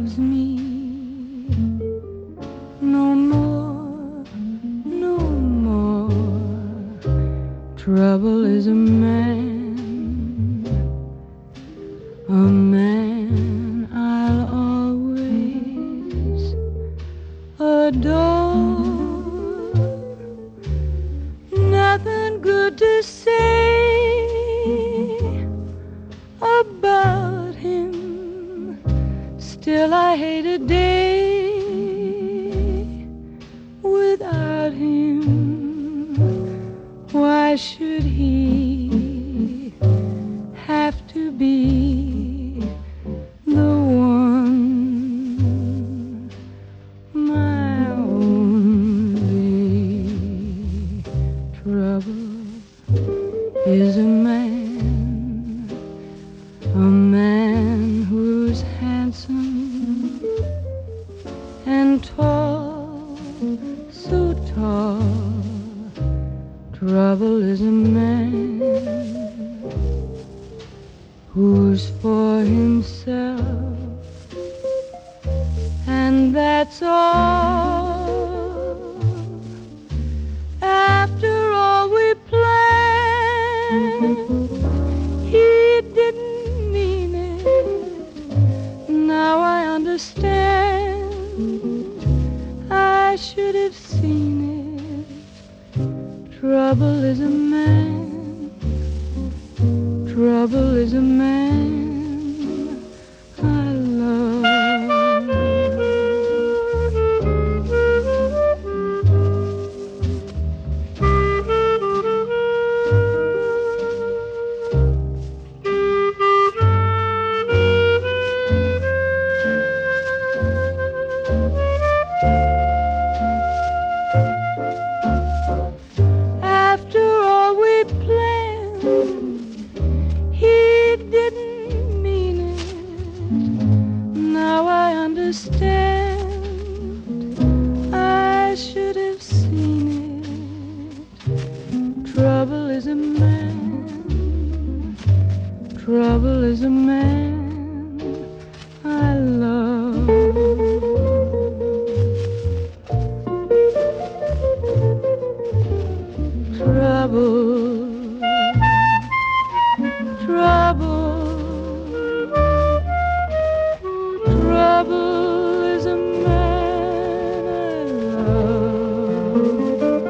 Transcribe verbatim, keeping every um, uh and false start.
loves me no more, no more. Trouble is a man, a man I'll always adore. Nothing good to say about him, still I hate a day without him. Why should he have to be the one, my only? Trouble is a man, a man who's handsome and tall, so tall. Trouble is a man who's for himself, and that's all. After all we planned, he didn't mean it. Now I understand, I should have seen it. Trouble is a man, trouble is a man I love. Understand, I should have seen it. Trouble is a man, trouble is a man I love. Trouble, trouble, trouble is a man I love.